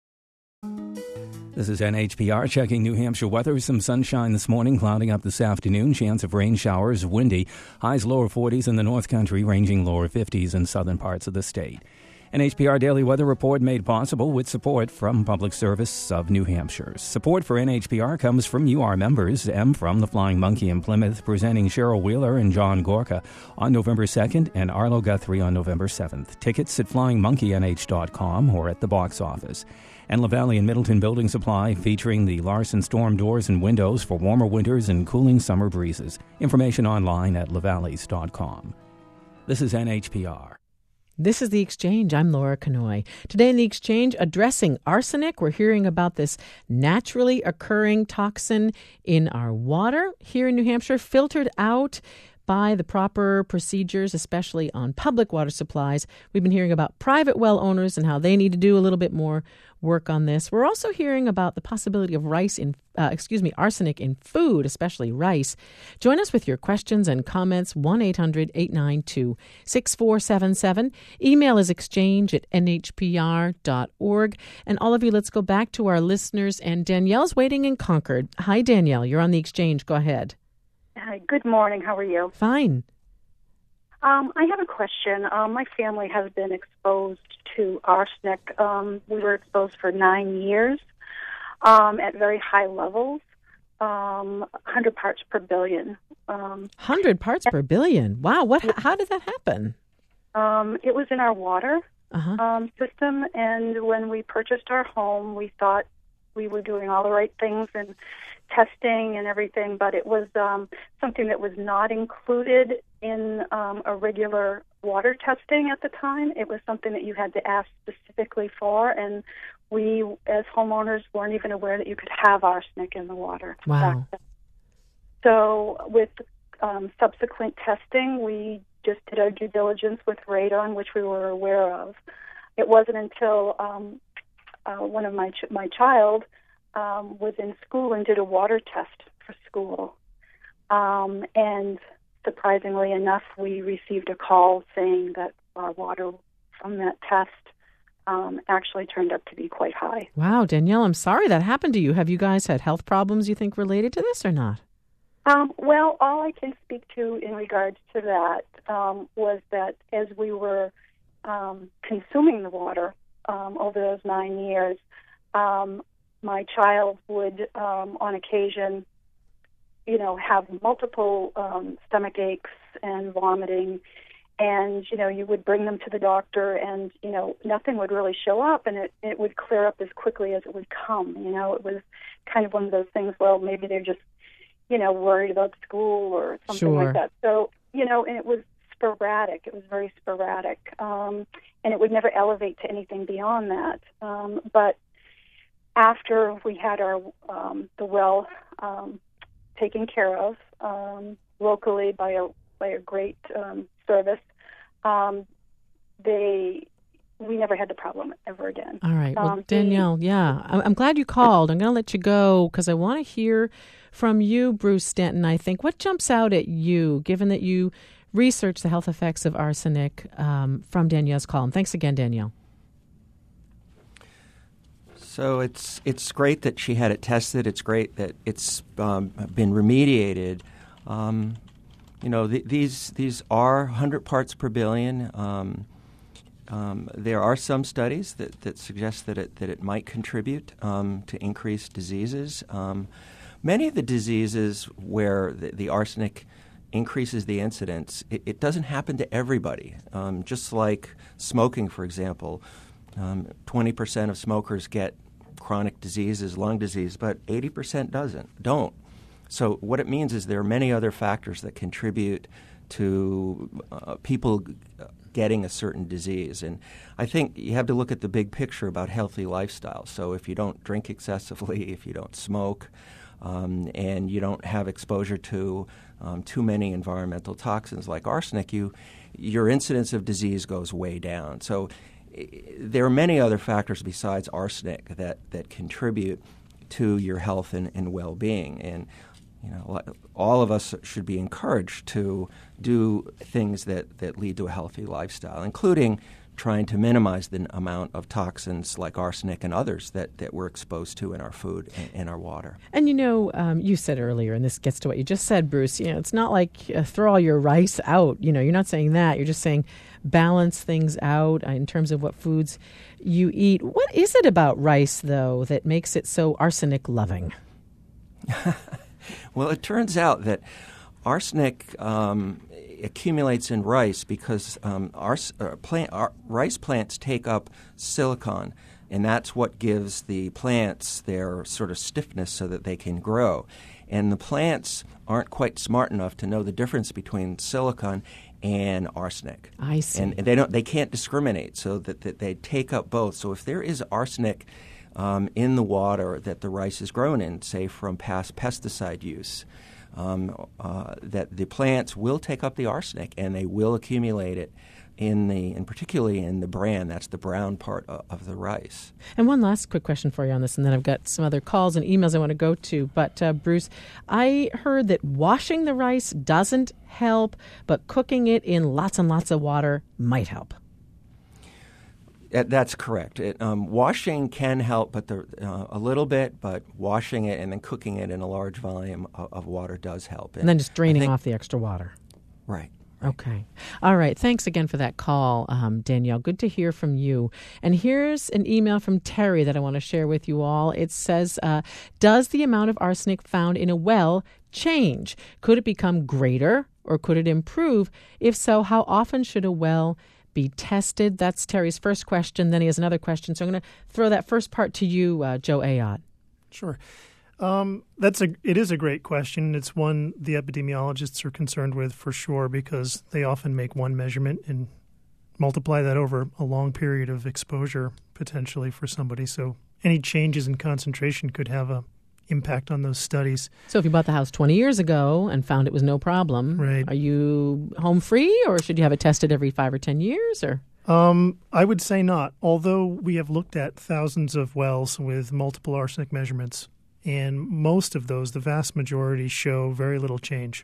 This is N H P R checking New Hampshire weather. Some sunshine this morning, clouding up this afternoon. Chance of rain showers, windy. Highs lower forties in the North Country, ranging lower fifties in southern parts of the state. N H P R Daily Weather Report made possible with support from Public Service of New Hampshire. Support for N H P R comes from you, our members. M from the Flying Monkey in Plymouth, presenting Cheryl Wheeler and John Gorka on November second and Arlo Guthrie on November seventh. Tickets at flying monkey n h dot com or at the box office. And LaValle and Middleton Building Supply, featuring the Larson Storm doors and windows for warmer winters and cooling summer breezes. Information online at lavalleys dot com. This is N H P R. This is The Exchange. I'm Laura Kanoy. Today in The Exchange, addressing arsenic. We're hearing about this naturally occurring toxin in our water here in New Hampshire, filtered out by the proper procedures, especially on public water supplies. We've been hearing about private well owners and how they need to do a little bit more work on this. We're also hearing about the possibility of rice in, uh, excuse me, arsenic in food, especially rice. Join us with your questions and comments, one eight hundred, eight nine two, six four seven seven. Email is exchange at N H P R dot org. And all of you, let's go back to our listeners. And Danielle's waiting in Concord. Hi, Danielle. You're on The Exchange. Go ahead. Hi, good morning. How are you? Fine. Um, I have a question. Um, my family has been exposed to arsenic. Um, we were exposed for nine years um, at very high levels. um, one hundred parts per billion. Um, one hundred parts per billion. Wow. What? How did that happen? Um, it was in our water Uh-huh. um, system, and when we purchased our home, we thought we were doing all the right things and testing and everything, but it was um, something that was not included in um, a regular water testing at the time. It was something that you had to ask specifically for, and we, as homeowners, weren't even aware that you could have arsenic in the water. Wow. So with um, subsequent testing, we just did our due diligence with radon, which we were aware of. It wasn't until um, uh, one of my ch- my child um, was in school and did a water test for school, um, and surprisingly enough, we received a call saying that our water from that test um, actually turned up to be quite high. Wow, Danielle, I'm sorry that happened to you. Have you guys had health problems you think related to this or not? Um, well, all I can speak to in regards to that um, was that as we were um, consuming the water um, over those nine years, um, my child would, um, on occasion, you know, have multiple um, stomach aches and vomiting, and, you know, you would bring them to the doctor and, you know, nothing would really show up, and it, it would clear up as quickly as it would come. You know, it was kind of one of those things, well, maybe they're just, you know, worried about school or something Sure. like that. So, you know, and it was sporadic. It was very sporadic. Um, and it would never elevate to anything beyond that. Um, but after we had our um, the well um, taken care of um, locally by a by a great um, service, um, they we never had the problem ever again. All right. Well, Um, Danielle, yeah, I- I'm glad you called. I'm going to let you go because I want to hear from you, Bruce Stanton, I think. What jumps out at you, given that you researched the health effects of arsenic um, from Danielle's call? And thanks again, Danielle. So it's it's great that she had it tested. It's great that it's um, been remediated. Um, you know, th- these these are one hundred parts per billion. Um, um, there are some studies that, that suggest that it that it might contribute um, to increased diseases. Um, many of the diseases where the, the arsenic increases the incidence, it, it doesn't happen to everybody. Um, just like smoking, for example. Um, twenty percent of smokers get chronic diseases, lung disease, but eighty percent doesn't, don't. So what it means is there are many other factors that contribute to uh, people getting a certain disease. And I think you have to look at the big picture about healthy lifestyle. So if you don't drink excessively, if you don't smoke, um, and you don't have exposure to um, too many environmental toxins like arsenic, you your incidence of disease goes way down. So there are many other factors besides arsenic that, that contribute to your health and, and well-being. And you know, all of us should be encouraged to do things that, that lead to a healthy lifestyle, including trying to minimize the amount of toxins like arsenic and others that, that we're exposed to in our food and in our water. And, you know, um, you said earlier, and this gets to what you just said, Bruce, you know, it's not like uh, throw all your rice out. You know, you're not saying that. You're just saying balance things out in terms of what foods you eat. What is it about rice, though, that makes it so arsenic-loving? Well, it turns out that arsenic um, accumulates in rice because um, ars- uh, plant, ar- rice plants take up silicon, and that's what gives the plants their sort of stiffness so that they can grow. And the plants aren't quite smart enough to know the difference between silicon and arsenic. I see. And, and they don't, they can't discriminate, so that, that they take up both. So if there is arsenic Um, in the water that the rice is grown in, say from past pesticide use, um, uh, that the plants will take up the arsenic and they will accumulate it in the, and particularly in the bran, that's the brown part of, of the rice. And one last quick question for you on this, and then I've got some other calls and emails I want to go to. But, uh, Bruce, I heard that washing the rice doesn't help, but cooking it in lots and lots of water might help. That's correct. It, um, washing can help, but the, uh, a little bit. But washing it and then cooking it in a large volume of, of water does help. And, and then just draining think, off the extra water. Right, Okay. All right. Thanks again for that call, um, Danielle. Good to hear from you. And here's an email from Terry that I want to share with you all. It says, uh, does the amount of arsenic found in a well change? Could it become greater or could it improve? If so, how often should a well be tested? That's Terry's first question. Then he has another question. So I'm going to throw that first part to you, uh, Joe Ayotte. Sure. Um, that's a. It is a great question. It's one the epidemiologists are concerned with for sure because they often make one measurement and multiply that over a long period of exposure potentially for somebody. So any changes in concentration could have a impact on those studies. So if you bought the house twenty years ago and found it was no problem, right. Are you home free or should you have it tested every five or ten years? Or um, I would say not. Although we have looked at thousands of wells with multiple arsenic measurements. And most of those, the vast majority, show very little change.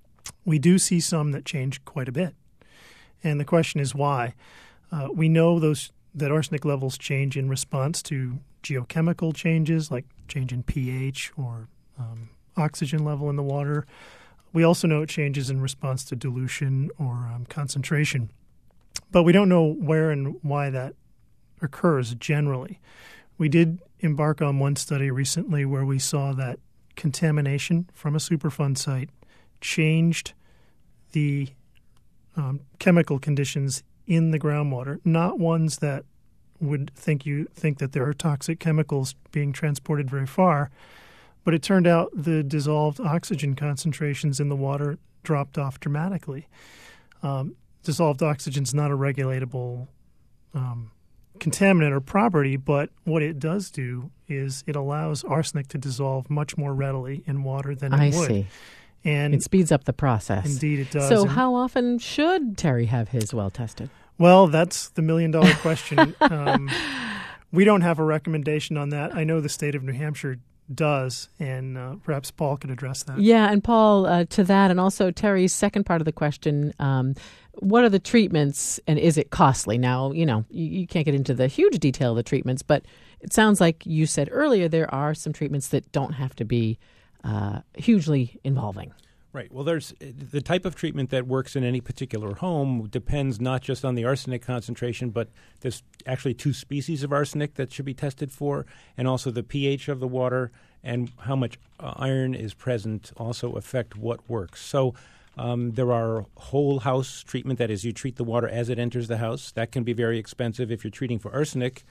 We do see some that change quite a bit. And the question is why. Uh, we know those that arsenic levels change in response to geochemical changes like change in pH or um, oxygen level in the water. We also know it changes in response to dilution or um, concentration. But we don't know where and why that occurs generally. We did embark on one study recently where we saw that contamination from a Superfund site changed the um, chemical conditions in the groundwater, not ones that would think you think that there are toxic chemicals being transported very far, but it turned out the dissolved oxygen concentrations in the water dropped off dramatically. Um, dissolved oxygen is not a regulatable um contaminant or property, but what it does do is it allows arsenic to dissolve much more readily in water than it I would. see. And it speeds up the process. Indeed, it does. So and, how often should Terry have his well tested? Well, that's the million-dollar question. um, we don't have a recommendation on that. I know the state of New Hampshire does, and uh, perhaps Paul could address that. Yeah, and Paul, uh, to that, and also Terry's second part of the question, um, what are the treatments and is it costly? Now, you know, you, you can't get into the huge detail of the treatments, but it sounds like you said earlier there are some treatments that don't have to be uh, hugely involving. Right. Well, there's the type of treatment that works in any particular home depends not just on the arsenic concentration, but there's actually two species of arsenic that should be tested for, and also the pH of the water and how much uh, iron is present also affect what works. So um, there are whole house treatment, that is, you treat the water as it enters the house. That can be very expensive if you're treating for arsenic.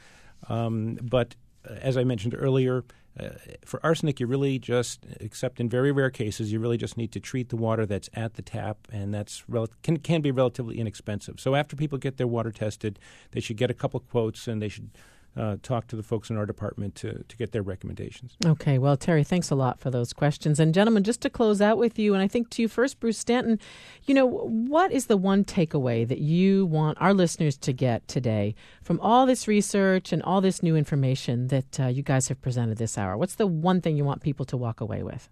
Um, but uh, as I mentioned earlier, Uh, for arsenic, you really just, except in very rare cases, you really just need to treat the water that's at the tap, and that's rel- can can be relatively inexpensive. So after people get their water tested, they should get a couple quotes, and they should uh, talk to the folks in our department to, to get their recommendations. Okay. Well, Terry, thanks a lot for those questions. And gentlemen, just to close out with you, and I think to you first, Bruce Stanton, you know, what is the one takeaway that you want our listeners to get today from all this research and all this new information that uh, you guys have presented this hour? What's the one thing you want people to walk away with?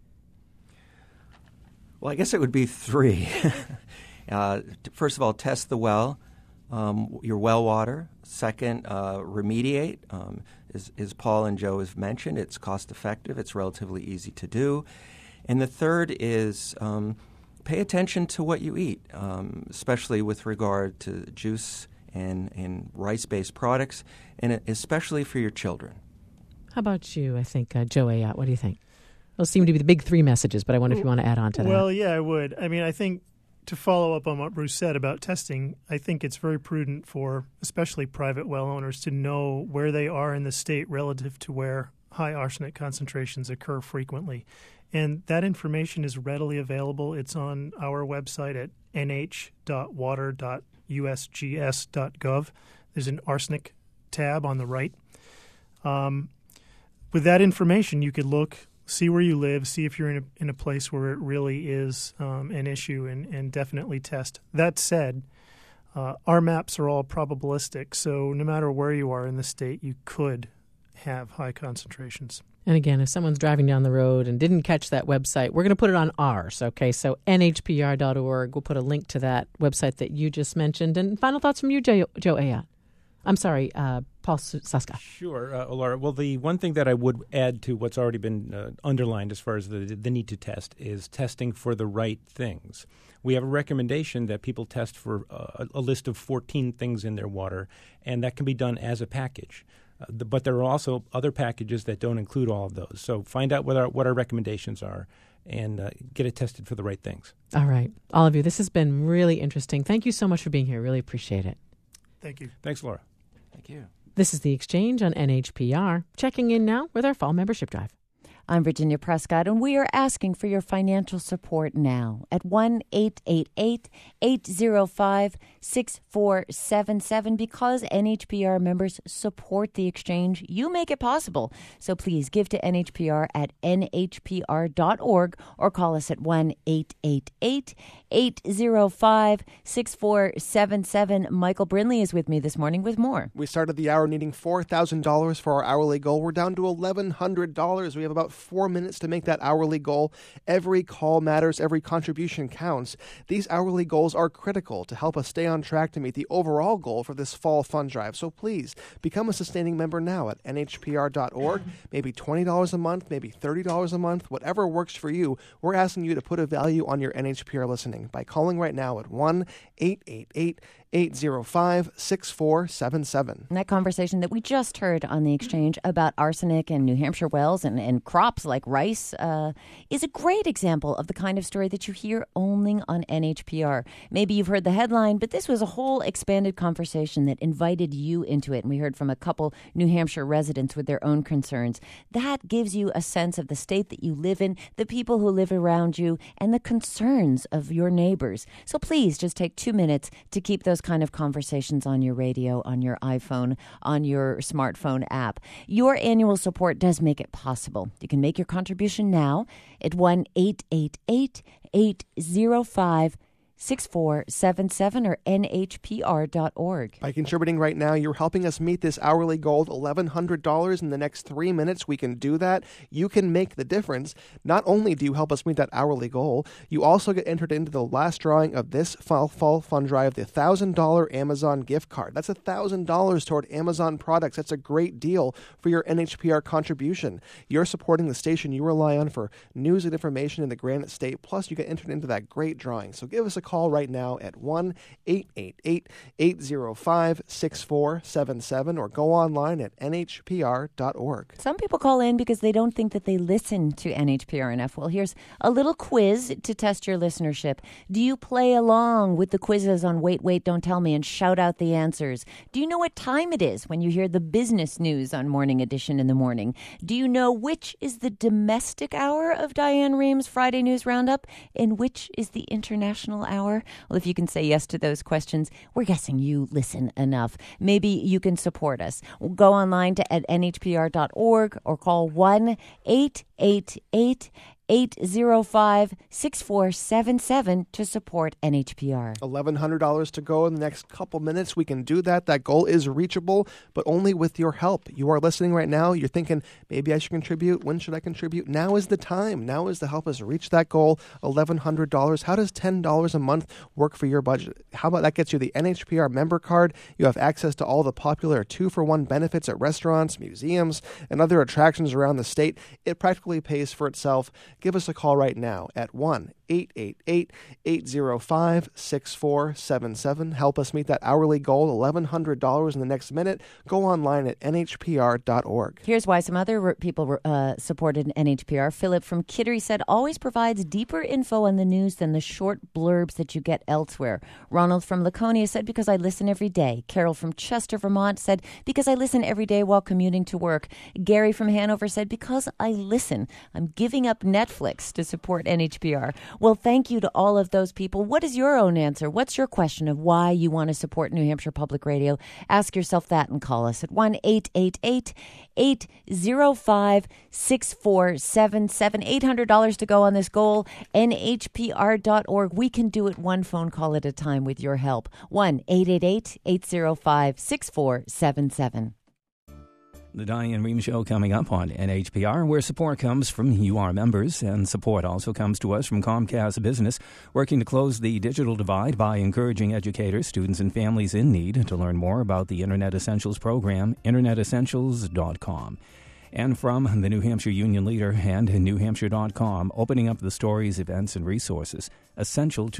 Well, I guess it would be three. uh, first of all, test the well. Um, your well water. Second, uh, remediate. Um, as, as Paul and Joe have mentioned, it's cost effective. It's relatively easy to do. And the third is um, pay attention to what you eat, um, especially with regard to juice and, and rice-based products, and especially for your children. How about you? I think, uh, Joe Ayotte, what do you think? Those seem to be the big three messages, but I wonder if you want to add on to that. Well, yeah, I would. I mean, I think to follow up on what Bruce said about testing, I think it's very prudent for especially private well owners to know where they are in the state relative to where high arsenic concentrations occur frequently. And that information is readily available. It's on our website at n h dot water dot u s g s dot gov. There's an arsenic tab on the right. Um, with that information, you could look, see where you live, see if you're in a, in a place where it really is um, an issue, and, and definitely test. That said, uh, our maps are all probabilistic, so no matter where you are in the state, you could have high concentrations. And again, if someone's driving down the road and didn't catch that website, we're going to put it on ours, okay? So N H P R dot org. We'll put a link to that website that you just mentioned. And final thoughts from you, Joe, Joe Ayotte. I'm sorry, uh, Paul Suska. Sure, uh, Laura. Well, the one thing that I would add to what's already been uh, underlined as far as the, the need to test is testing for the right things. We have a recommendation that people test for uh, a list of fourteen things in their water, and that can be done as a package. Uh, the, but there are also other packages that don't include all of those. So find out what our, what our recommendations are and uh, get it tested for the right things. All right. All of you, this has been really interesting. Thank you so much for being here. Really appreciate it. Thank you. Thanks, Laura. Thank you. This is The Exchange on N H P R, checking in now with our fall membership drive. I'm Virginia Prescott, and we are asking for your financial support now at one eight eight eight, eight zero five, six four seven seven. Because N H P R members support the exchange, you make it possible. So please give to N H P R at N H P R dot org or call us at one eight eight eight, eight zero five, six four seven seven. Michael Brindley is with me this morning with more. We started the hour needing four thousand dollars for our hourly goal. We're down to eleven hundred dollars. We have about four minutes to make that hourly goal. Every call matters. Every contribution counts. These hourly goals are critical to help us stay on track to meet the overall goal for this fall fund drive. So please become a sustaining member now at N H P R dot org. Maybe twenty dollars a month, maybe thirty dollars a month, whatever works for you. We're asking you to put a value on your N H P R listening by calling right now at one eight eight eight, eight zero five, six four seven seven. And that conversation that we just heard on the exchange about arsenic and New Hampshire wells and, and crops like rice uh, is a great example of the kind of story that you hear only on N H P R. Maybe you've heard the headline, but this was a whole expanded conversation that invited you into it. And we heard from a couple New Hampshire residents with their own concerns. That gives you a sense of the state that you live in, the people who live around you, and the concerns of your neighbors. So please just take two minutes to keep those kind of conversations on your radio, on your iPhone, on your smartphone app. Your annual support does make it possible. You can make your contribution now at one eight eight eight, eight zero five, six four seven seven or N H P R dot org. By contributing right now, you're helping us meet this hourly goal of eleven hundred dollars in the next three minutes. We can do that. You can make the difference. Not only do you help us meet that hourly goal, you also get entered into the last drawing of this fall, fall fund drive, the one thousand dollars Amazon gift card. That's one thousand dollars toward Amazon products. That's a great deal for your N H P R contribution. You're supporting the station you rely on for news and information in the Granite State, plus you get entered into that great drawing. So give us a call right now at one eight eight eight, eight zero five, six four seven seven or go online at N H P R dot org. Some people call in because they don't think that they listen to N H P R N F. Well, here's a little quiz to test your listenership. Do you play along with the quizzes on Wait, Wait, Don't Tell Me and shout out the answers? Do you know what time it is when you hear the business news on Morning Edition in the morning? Do you know which is the domestic hour of Diane Ream's Friday News Roundup and which is the international hour? Well, if you can say yes to those questions, we're guessing you listen enough. Maybe you can support us. Go online to at N H P R dot org or call one eight eight eight, eight zero five, six four seven seven to support N H P R. eleven hundred dollars to go in the next couple minutes. We can do that. That goal is reachable, but only with your help. You are listening right now. You're thinking, maybe I should contribute. When should I contribute? Now is the time. Now is to help us reach that goal, eleven hundred dollars. How does ten dollars a month work for your budget? How about that gets you the N H P R member card? You have access to all the popular two-for-one benefits at restaurants, museums, and other attractions around the state. It practically pays for itself. Give us a call right now at one eight eight eight, eight zero five, six four seven seven. Help us meet that hourly goal, eleven hundred dollars in the next minute. Go online at N H P R dot org. Here's why some other people uh, supported N H P R. Philip from Kittery said, always provides deeper info on the news than the short blurbs that you get elsewhere. Ronald from Laconia said, because I listen every day. Carol from Chester, Vermont said, because I listen every day while commuting to work. Gary from Hanover said, because I listen. I'm giving up Netflix to support N H P R. Well, thank you to all of those people. What is your own answer? What's your question of why you want to support New Hampshire Public Radio? Ask yourself that and call us at one eight eight eight, eight zero five, six four seven seven. eight hundred dollars to go on this goal. N H P R dot org. We can do it one phone call at a time with your help. one eight eight eight, eight zero five, six four seven seven. The Diane Rehm Show coming up on N H P R, where support comes from U R members, and support also comes to us from Comcast Business, working to close the digital divide by encouraging educators, students, and families in need. To learn more about the Internet Essentials program, internet essentials dot com. And from the New Hampshire Union Leader and New Hampshire dot com, opening up the stories, events, and resources essential to